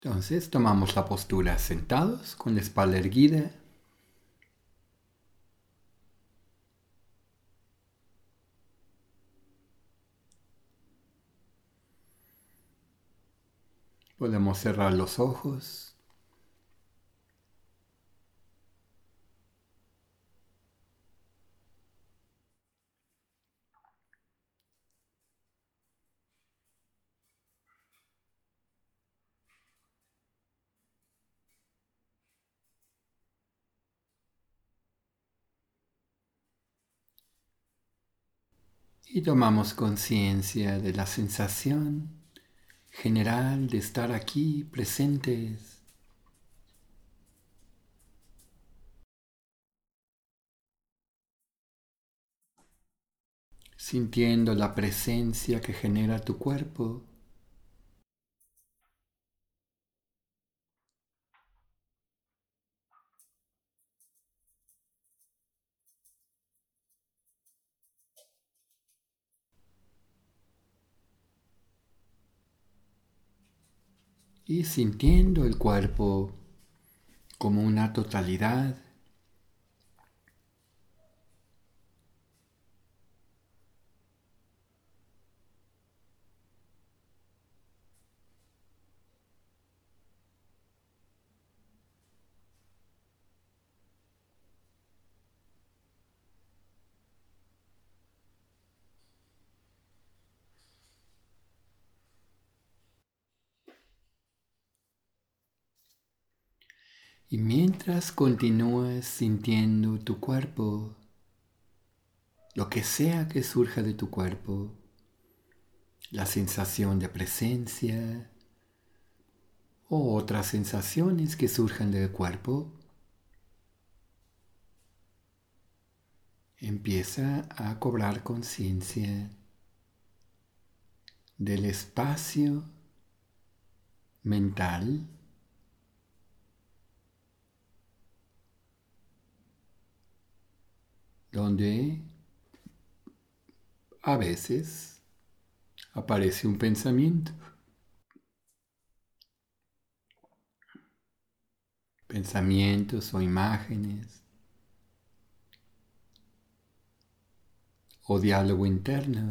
Entonces tomamos la postura sentados con la espalda erguida. Podemos cerrar los ojos. Y tomamos conciencia de la sensación general de estar aquí presentes, sintiendo la presencia que genera tu cuerpo y sintiendo el cuerpo como una totalidad. Y mientras continúas sintiendo tu cuerpo, lo que sea que surja de tu cuerpo, la sensación de presencia o otras sensaciones que surjan del cuerpo, empieza a cobrar conciencia del espacio mental donde a veces aparece un pensamiento, pensamientos o imágenes o diálogo interno.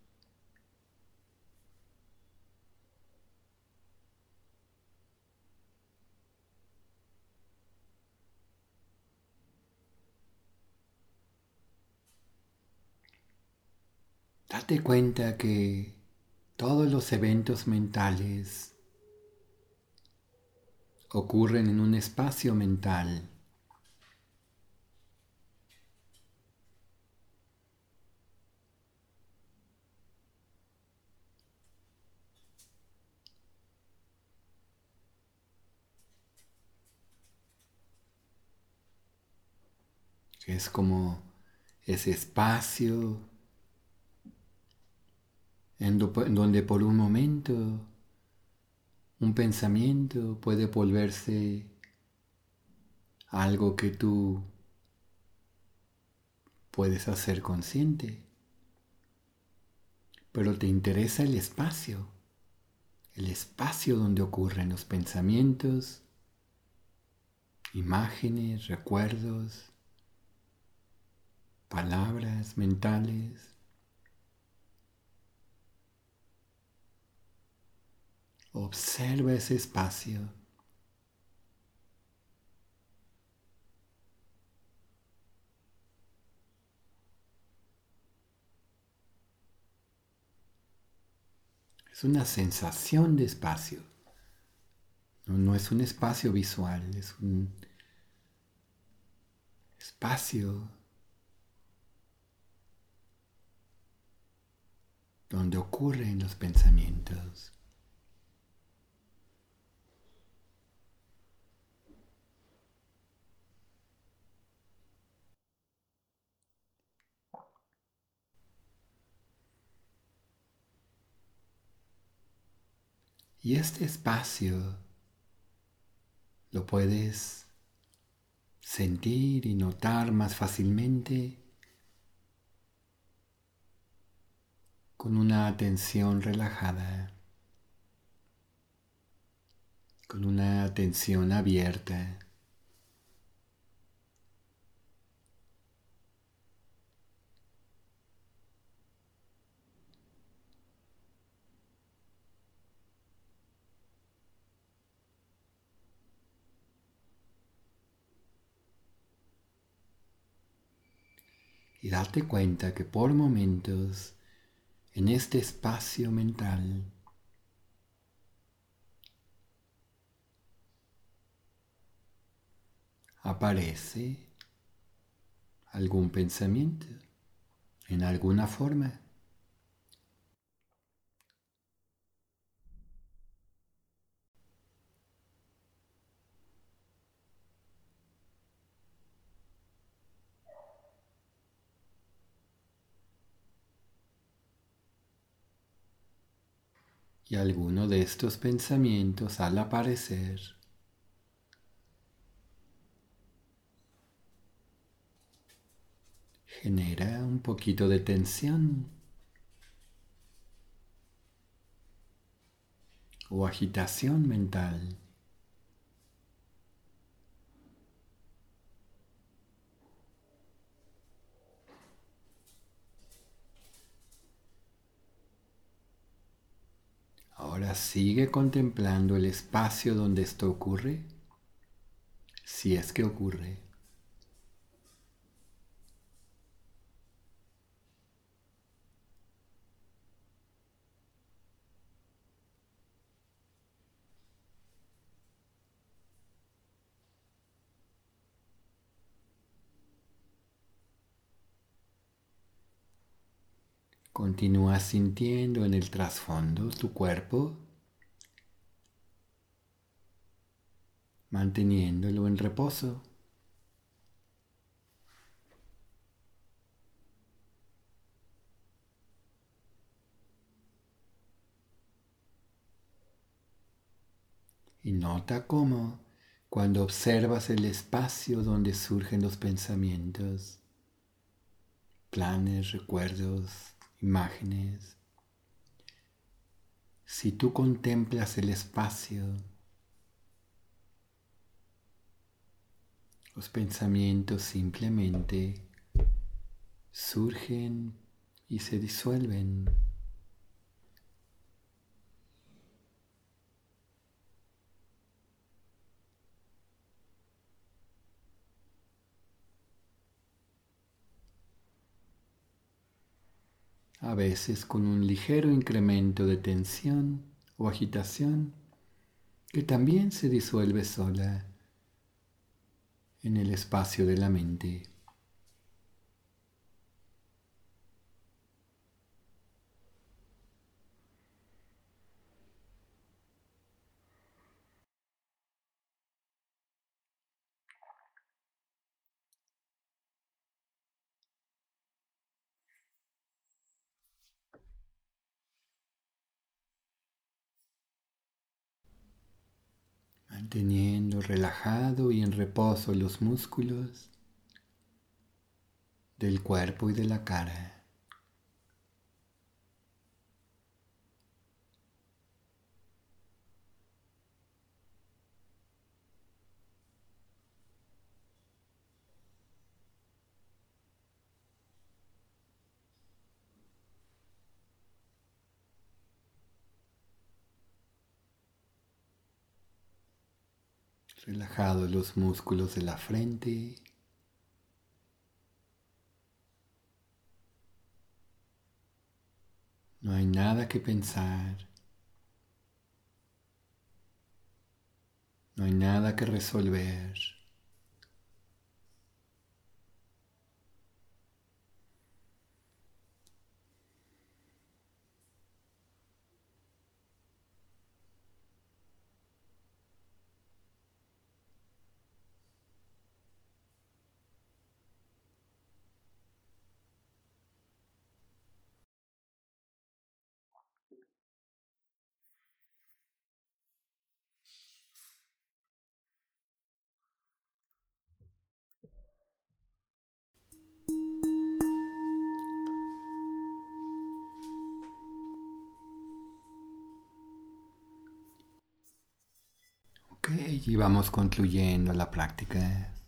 Date cuenta que todos los eventos mentales ocurren en un espacio mental que es como ese espacio en donde por un momento un pensamiento puede volverse algo que tú puedes hacer consciente, pero te interesa el espacio donde ocurren los pensamientos, imágenes, recuerdos, palabras mentales. Observa ese espacio. Es una sensación de espacio. No es un espacio visual, es un espacio donde ocurren los pensamientos. Y este espacio lo puedes sentir y notar más fácilmente con una atención relajada, con una atención abierta. Y date cuenta que por momentos en este espacio mental aparece algún pensamiento en alguna forma. Y alguno de estos pensamientos al aparecer genera un poquito de tensión o agitación mental. Ahora sigue contemplando el espacio donde esto ocurre, si es que ocurre. Continúa sintiendo en el trasfondo tu cuerpo, manteniéndolo en reposo. Y nota cómo, cuando observas el espacio donde surgen los pensamientos, planes, recuerdos, imágenes, si tú contemplas el espacio, los pensamientos simplemente surgen y se disuelven. A veces con un ligero incremento de tensión o agitación que también se disuelve sola en el espacio de la mente. Manteniendo relajado y en reposo los músculos del cuerpo y de la cara. Relajados los músculos de la frente. No hay nada que pensar. No hay nada que resolver. y vamos concluyendo la práctica.